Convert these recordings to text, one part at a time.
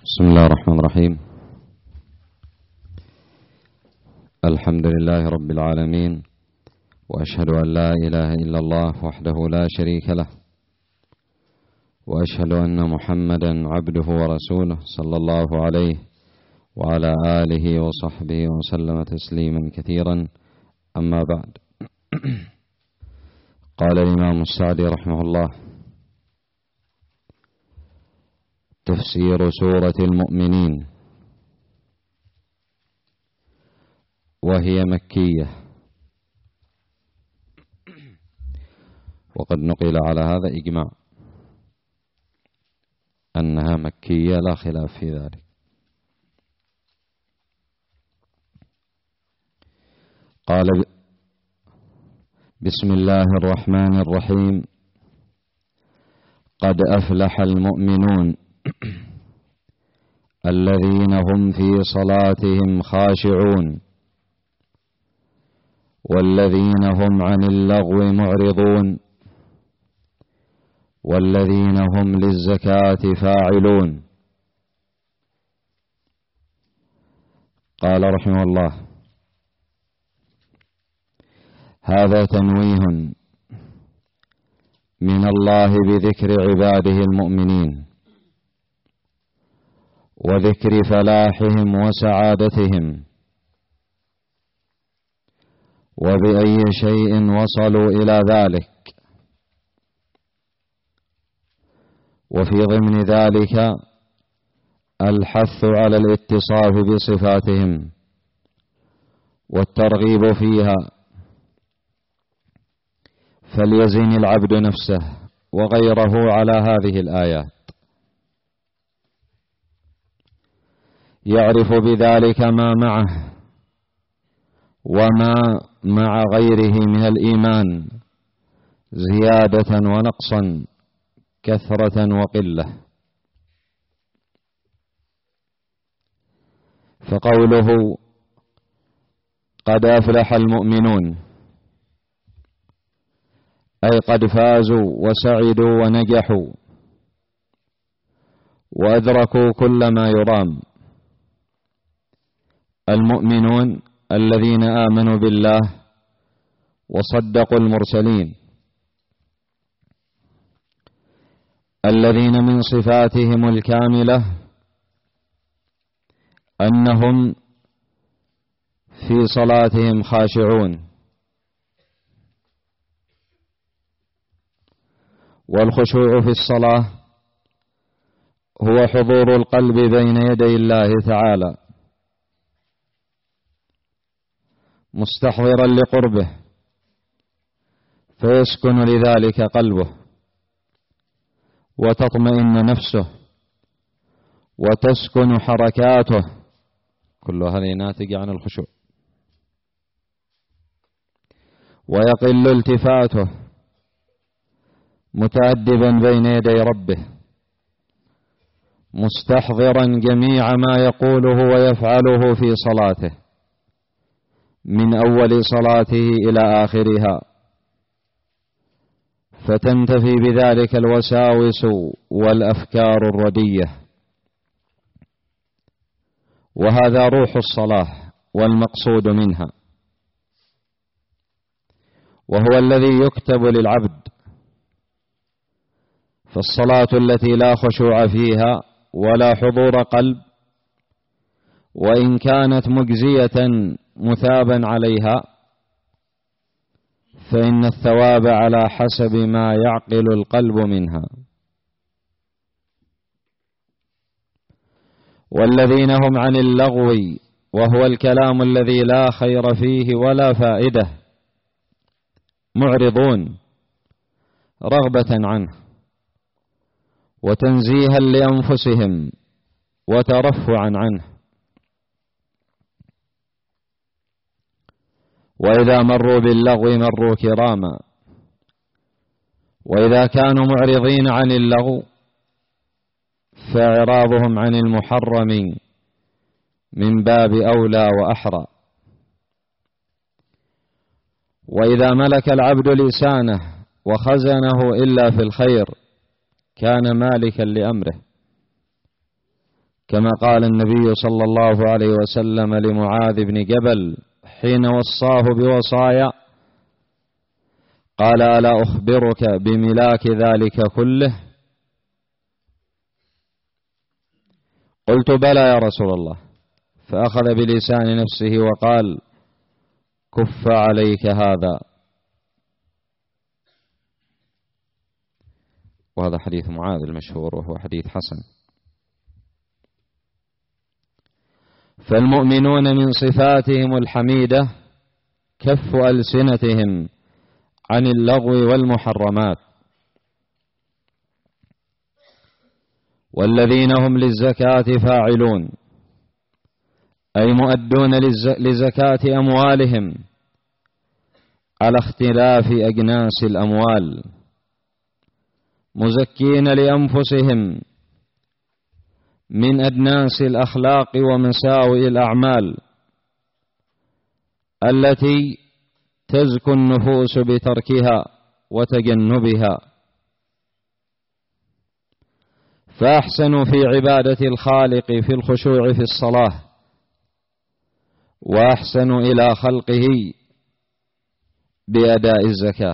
بسم الله الرحمن الرحيم. الحمد لله رب العالمين، وأشهد أن لا إله إلا الله وحده لا شريك له، وأشهد أن محمدا عبده ورسوله صلى الله عليه وعلى آله وصحبه وسلم تسليما كثيرا. أما بعد، قال الإمام السعدي رحمه الله: تفسير سورة المؤمنين، وهي مكية، وقد نقل على هذا إجماع أنها مكية لا خلاف في ذلك. قال: بسم الله الرحمن الرحيم. قد أفلح المؤمنون الذين هم في صلاتهم خاشعون والذين هم عن اللغو معرضون والذين هم للزكاة فاعلون. قال رحمه الله: هذا تنويه من الله بذكر عباده المؤمنين وذكر فلاحهم وسعادتهم وبأي شيء وصلوا إلى ذلك، وفي ضمن ذلك الحث على الاتصاف بصفاتهم والترغيب فيها، فليزن العبد نفسه وغيره على هذه الآيات، يعرف بذلك ما معه وما مع غيره من الإيمان زيادة ونقصا، كثرة وقلة. فقوله قد أفلح المؤمنون أي قد فازوا وسعدوا ونجحوا وأدركوا كل ما يرام. المؤمنون الذين آمنوا بالله وصدقوا المرسلين، الذين من صفاتهم الكاملة أنهم في صلاتهم خاشعون. والخشوع في الصلاة هو حضور القلب بين يدي الله تعالى مستحضرا لقربه، فيسكن لذلك قلبه وتطمئن نفسه وتسكن حركاته، كل هذه ناتج عن الخشوع، ويقل التفاته متأدبا بين يدي ربه مستحضرا جميع ما يقوله ويفعله في صلاته من أول صلاته إلى آخرها، فتنتفي بذلك الوساوس والأفكار الردية. وهذا روح الصلاة والمقصود منها، وهو الذي يكتب للعبد. فالصلاة التي لا خشوع فيها ولا حضور قلب، وإن كانت مجزية مثابا عليها، فإن الثواب على حسب ما يعقل القلب منها. والذين هم عن اللغو، وهو الكلام الذي لا خير فيه ولا فائدة، معرضون رغبة عنه وتنزيها لأنفسهم وترفعا عنه. وإذا مروا باللغو مروا كراما. وإذا كانوا معرضين عن اللغو فإعراضهم عن المحرم من باب أولى وأحرى. وإذا ملك العبد لسانه وخزنه إلا في الخير كان مالكا لأمره، كما قال النبي صلى الله عليه وسلم لمعاذ بن جبل حين وصاه بوصايا قال: ألا أخبرك بملاك ذلك كله؟ قلت: بلى يا رسول الله. فأخذ بلسان نفسه وقال: كف عليك هذا. وهذا حديث معاذ المشهور وهو حديث حسن. فالمؤمنون من صفاتهم الحميدة كف ألسنتهم عن اللغو والمحرمات، والذين هم للزكاة فاعلون، أي مؤدون لزكاة أموالهم على اختلاف أجناس الأموال، مزكين لأنفسهم من أدناس الأخلاق ومساوئ الأعمال التي تزكو النفوس بتركها وتجنبها، فأحسنوا في عبادة الخالق في الخشوع في الصلاة، وأحسنوا إلى خلقه بأداء الزكاة.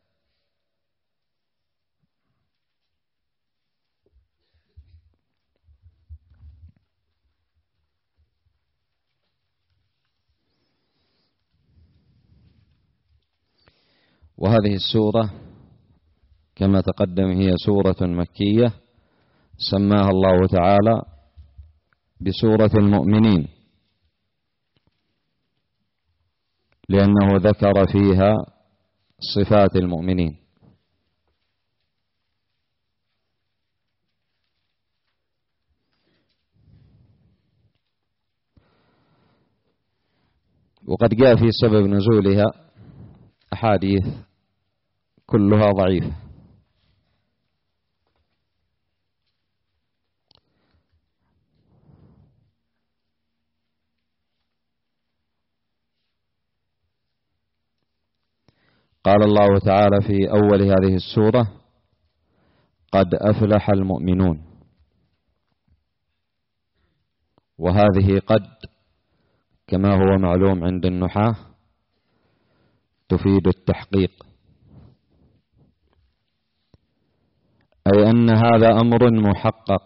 وهذه السورة كما تقدم هي سورة مكية سماها الله تعالى بسورة المؤمنين، لأنه ذكر فيها صفات المؤمنين. وقد جاء في سبب نزولها أحاديث كلها ضعيفة، قال الله تعالى في أول هذه السورة: قد أفلح المؤمنون. وهذه قد كما هو معلوم عند النحاة تفيد التحقيق، أي أن هذا أمر محقق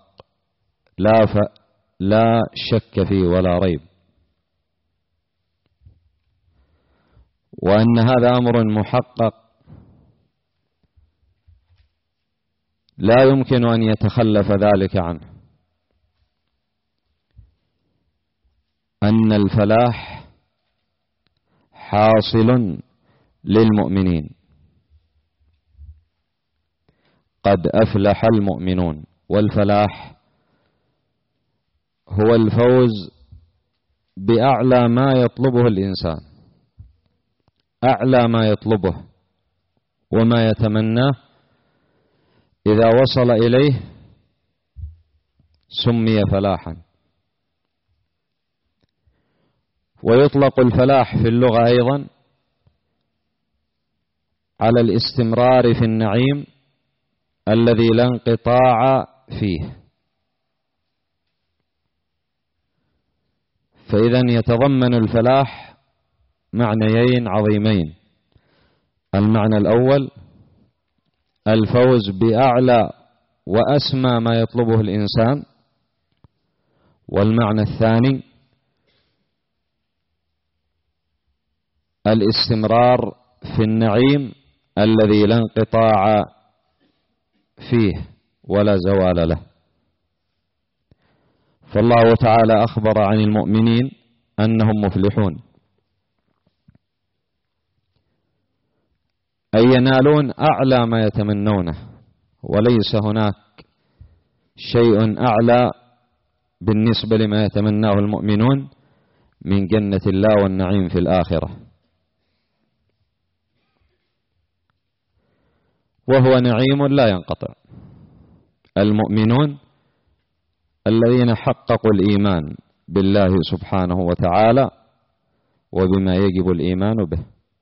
لا شك فيه ولا ريب، وأن هذا أمر محقق لا يمكن أن يتخلف ذلك عنه، أن الفلاح حاصل للمؤمنين. قد أفلح المؤمنون، والفلاح هو الفوز بأعلى ما يطلبه الإنسان، أعلى ما يطلبه وما يتمناه إذا وصل إليه سمي فلاحا. ويطلق الفلاح في اللغة أيضا على الاستمرار في النعيم الذي لا انقطاع فيه. فإذا يتضمن الفلاح معنيين عظيمين: المعنى الأول الفوز بأعلى وأسمى ما يطلبه الإنسان، والمعنى الثاني الاستمرار في النعيم الذي لا انقطاع فيه ولا زوال له. فالله تعالى أخبر عن المؤمنين أنهم مفلحون، أي ينالون أعلى ما يتمنونه، وليس هناك شيء أعلى بالنسبة لما يتمناه المؤمنون من جنة الله والنعيم في الآخرة، وهو نعيم لا ينقطع. المؤمنون الذين حققوا الإيمان بالله سبحانه وتعالى وبما يجب الإيمان به.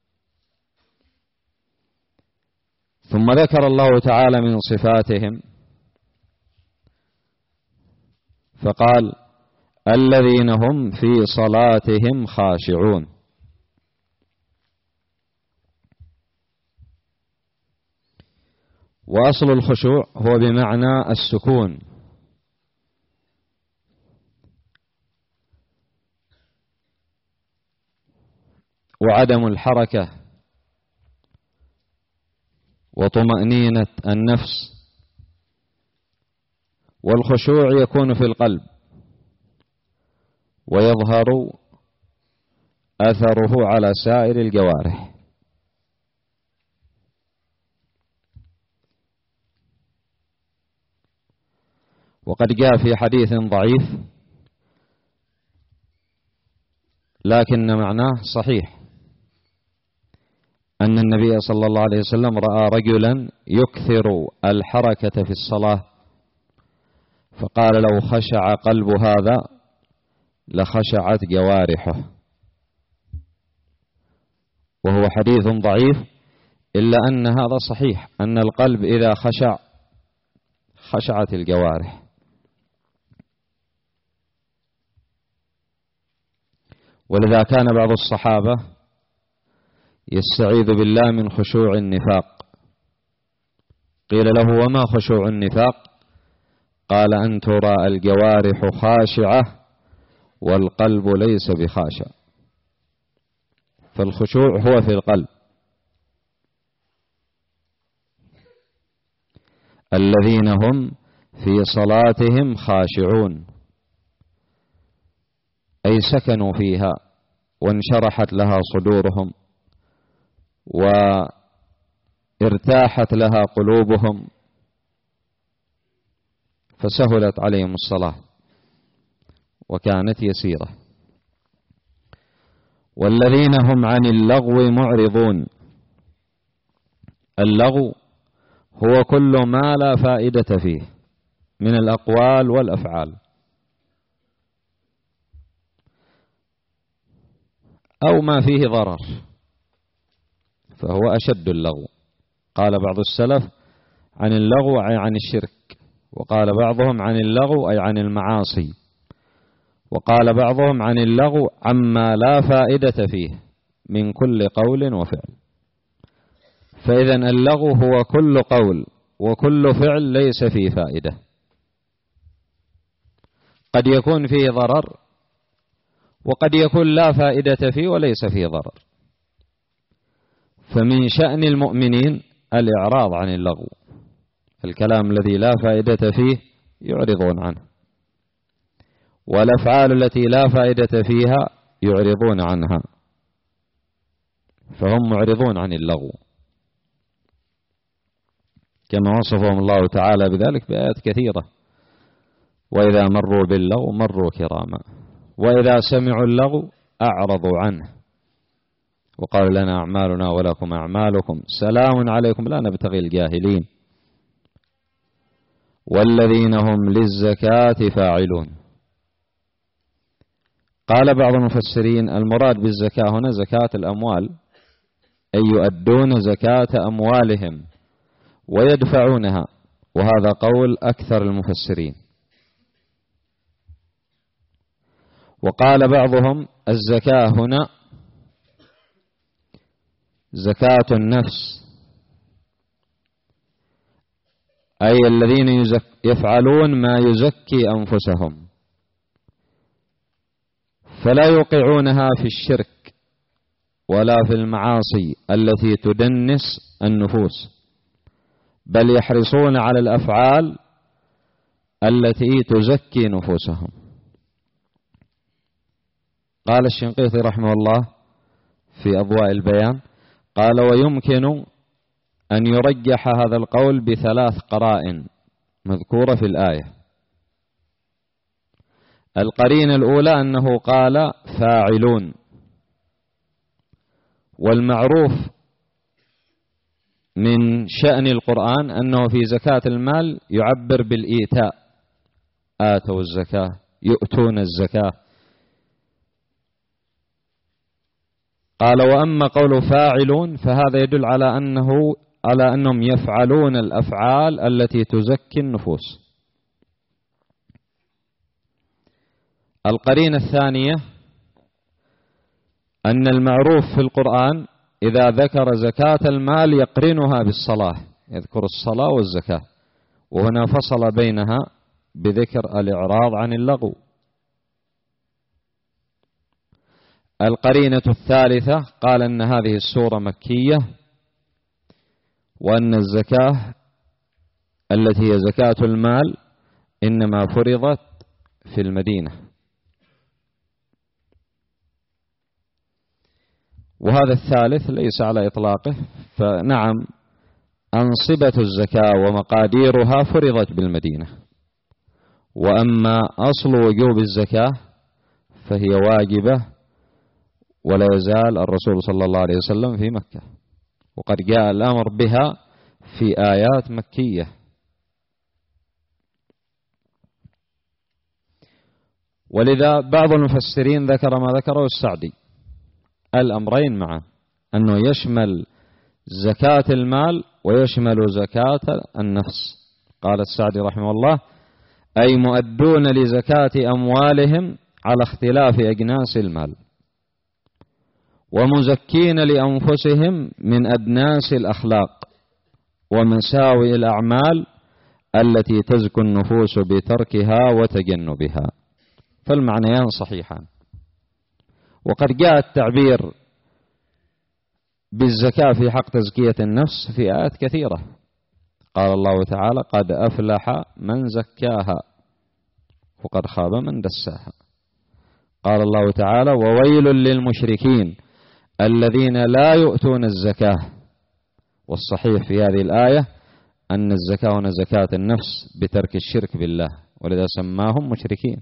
ثم ذكر الله تعالى من صفاتهم فقال الذين هم في صلاتهم خاشعون. وأصل الخشوع هو بمعنى السكون، وعدم الحركة وطمأنينة النفس. والخشوع يكون في القلب ويظهر أثره على سائر الجوارح. وقد جاء في حديث ضعيف لكن معناه صحيح أن النبي صلى الله عليه وسلم رأى رجلا يكثر الحركة في الصلاة، فقال لو خشع قلب هذا لخشعت جوارحه. وهو حديث ضعيف إلا أن هذا صحيح، أن القلب إذا خشع خشعت الجوارح. ولذا كان بعض الصحابة يستعيذ بالله من خشوع النفاق. قيل له وما خشوع النفاق؟ قال أن ترى الجوارح خاشعة والقلب ليس بخاشع. فالخشوع هو في القلب. الذين هم في صلاتهم خاشعون، أي سكنوا فيها وانشرحت لها صدورهم وارتاحت لها قلوبهم، فسهلت عليهم الصلاة وكانت يسيرة. والذين هم عن اللغو معرضون. اللغو هو كل ما لا فائدة فيه من الأقوال والأفعال، أو ما فيه ضرر، فهو أشد اللغو. قال بعض السلف عن اللغو أي عن الشرك، وقال بعضهم عن اللغو أي عن المعاصي، وقال بعضهم عن اللغو عما لا فائدة فيه من كل قول وفعل. فإذا اللغو هو كل قول وكل فعل ليس فيه فائدة. قد يكون فيه ضرر وقد يكون لا فائدة فيه وليس فيه ضرر. فمن شأن المؤمنين الإعراض عن اللغو، الكلام الذي لا فائدة فيه يعرضون عنه، والأفعال التي لا فائدة فيها يعرضون عنها، فهم معرضون عن اللغو كما وصفهم الله تعالى بذلك بآيات كثيرة. وإذا مروا باللغو مروا كراما وإذا سمعوا اللغو أعرضوا عنه وقالوا لنا أعمالنا ولكم أعمالكم سلام عليكم لا نبتغي الجاهلين. والذين هم للزكاة فاعلون. قال بعض المفسرين المراد بالزكاة هنا زكاة الأموال، أي يؤدون زكاة أموالهم ويدفعونها، وهذا قول أكثر المفسرين. وقال بعضهم الزكاة هنا زكاة النفس، أي الذين يفعلون ما يزكي أنفسهم فلا يوقعونها في الشرك ولا في المعاصي التي تدنس النفوس، بل يحرصون على الأفعال التي تزكي نفوسهم. قال الشنقيطي رحمه الله في أضواء البيان قال ويمكن أن يرجح هذا القول بثلاث قرائن مذكورة في الآية. القرينة الأولى أنه قال فاعلون، والمعروف من شأن القرآن أنه في زكاة المال يعبر بالإيتاء، آتوا الزكاة يؤتون الزكاة. قال وأما قول فاعلون فهذا يدل على أنهم يفعلون الأفعال التي تزكي النفوس. القرينة الثانية أن المعروف في القرآن إذا ذكر زكاة المال يقرنها بالصلاة، يذكر الصلاة والزكاة، وهنا فصل بينها بذكر الإعراض عن اللغو. القرينة الثالثة قال أن هذه السورة مكية، وأن الزكاة التي هي زكاة المال إنما فرضت في المدينة. وهذا الثالث ليس على إطلاقه، فنعم أنصبة الزكاة ومقاديرها فرضت بالمدينة، وأما أصل وجوب الزكاة فهي واجبة، ولا يزال الرسول صلى الله عليه وسلم في مكة، وقد جاء الأمر بها في آيات مكية. ولذا بعض المفسرين ذكر ما ذكره السعدي، الأمرين معا، أنه يشمل زكاة المال ويشمل زكاة النفس. قال السعدي رحمه الله: أي مؤدون لزكاة أموالهم على اختلاف أجناس المال، ومزكين لأنفسهم من أدناس الأخلاق ومساوئ الأعمال التي تزكو النفوس بتركها وتجنبها. فالمعنيان صحيحان. وقد جاء التعبير بالزكاة في حق تزكية النفس في آيات كثيرة. قال الله تعالى: قد أفلح من زكاها وقد خاب من دساها. قال الله تعالى: وويل للمشركين الذين لا يؤتون الزكاة. والصحيح في هذه الآية أن الزكاة هنا زكاة النفس بترك الشرك بالله، ولذا سماهم مشركين.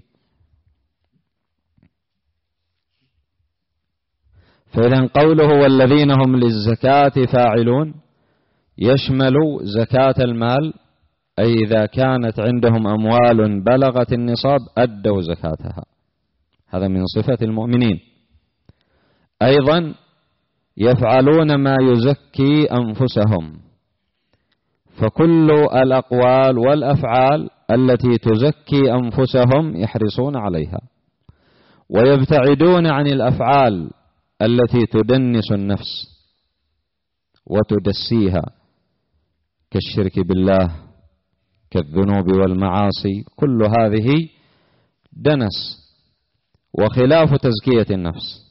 فإذا قوله والذين هم للزكاة فاعلون يشمل زكاة المال، أي إذا كانت عندهم أموال بلغت النصاب أدوا زكاتها، هذا من صفة المؤمنين. أيضا يفعلون ما يزكي أنفسهم، فكل الأقوال والأفعال التي تزكي أنفسهم يحرصون عليها، ويبتعدون عن الأفعال التي تدنس النفس وتدسيها كالشرك بالله، كالذنوب والمعاصي، كل هذه دنس وخلاف تزكية النفس.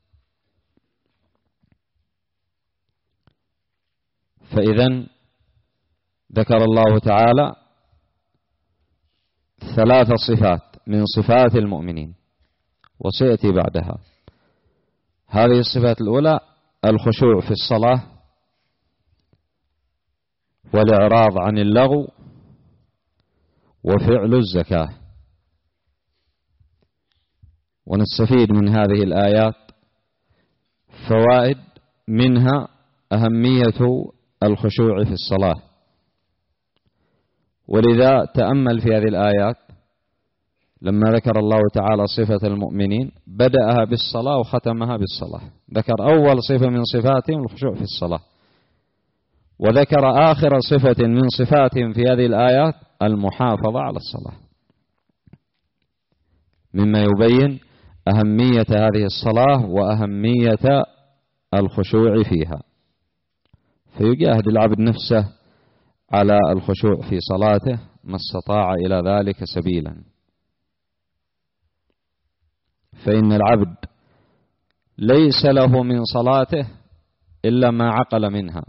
فإذا ذكر الله تعالى 3 صفات من صفات المؤمنين، وسيأتي بعدها. هذه الصفات الأولى الخشوع في الصلاة، والإعراض عن اللغو، وفعل الزكاة. ونستفيد من هذه الآيات فوائد، منها أهمية الخشوع في الصلاة. ولذا تأمل في هذه الآيات لما ذكر الله تعالى صفة المؤمنين بدأها بالصلاة وختمها بالصلاة. ذكر أول صفة من صفاتهم الخشوع في الصلاة، وذكر آخر صفة من صفاتهم في هذه الآيات المحافظة على الصلاة، مما يبين أهمية هذه الصلاة وأهمية الخشوع فيها. فيجاهد العبد نفسه على الخشوع في صلاته ما استطاع إلى ذلك سبيلا، فإن العبد ليس له من صلاته إلا ما عقل منها.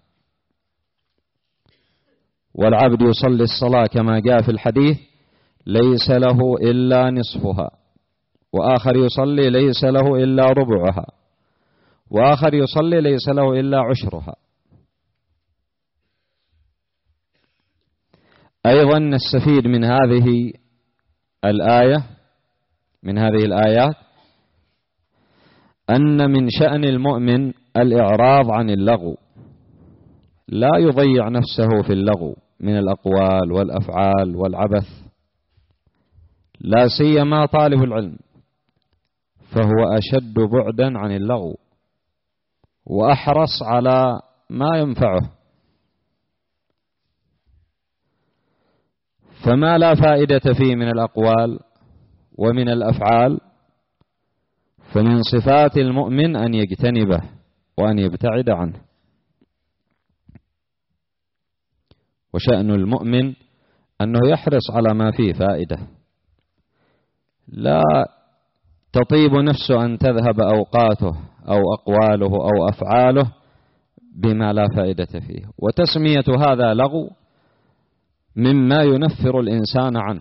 والعبد يصلي الصلاة كما جاء في الحديث ليس له إلا نصفها، وآخر يصلي ليس له إلا ربعها، وآخر يصلي ليس له إلا عشرها. أيضا نستفيد من هذه الآية، من هذه الآيات، أن من شأن المؤمن الإعراض عن اللغو، لا يضيع نفسه في اللغو من الأقوال والأفعال والعبث، لا سيما طالب العلم، فهو أشد بعدا عن اللغو وأحرص على ما ينفعه. فما لا فائدة فيه من الأقوال ومن الأفعال فمن صفات المؤمن أن يجتنبه وأن يبتعد عنه. وشأن المؤمن أنه يحرص على ما فيه فائدة، لا تطيب نفسه أن تذهب أوقاته أو أقواله أو أفعاله بما لا فائدة فيه. وتسمية هذا لغو مما ينفر الإنسان عنه،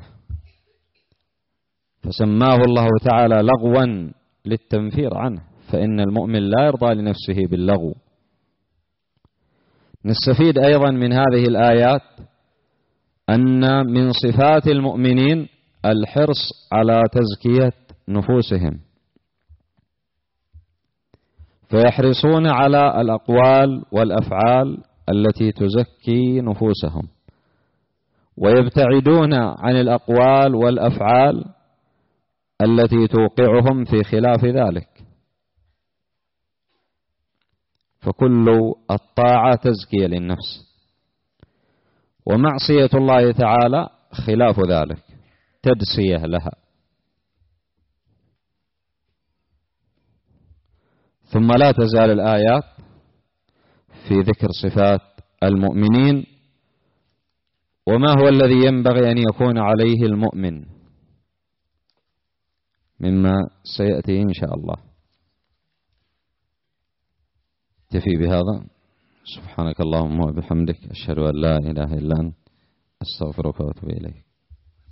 فسماه الله تعالى لغوا للتنفير عنه، فإن المؤمن لا يرضى لنفسه باللغو. نستفيد أيضا من هذه الآيات أن من صفات المؤمنين الحرص على تزكية نفوسهم، فيحرصون على الأقوال والأفعال التي تزكي نفوسهم، ويبتعدون عن الأقوال والأفعال التي توقعهم في خلاف ذلك. فكل الطاعة تزكية للنفس، ومعصية الله تعالى خلاف ذلك، تدسية لها. ثم لا تزال الآيات في ذكر صفات المؤمنين وما هو الذي ينبغي أن يكون عليه المؤمن مما سيأتي إن شاء الله. تفي بهذا. سبحانك اللهم وبحمدك، أشهد أن لا إله إلا أنت، أستغفرك وأتوب إليك.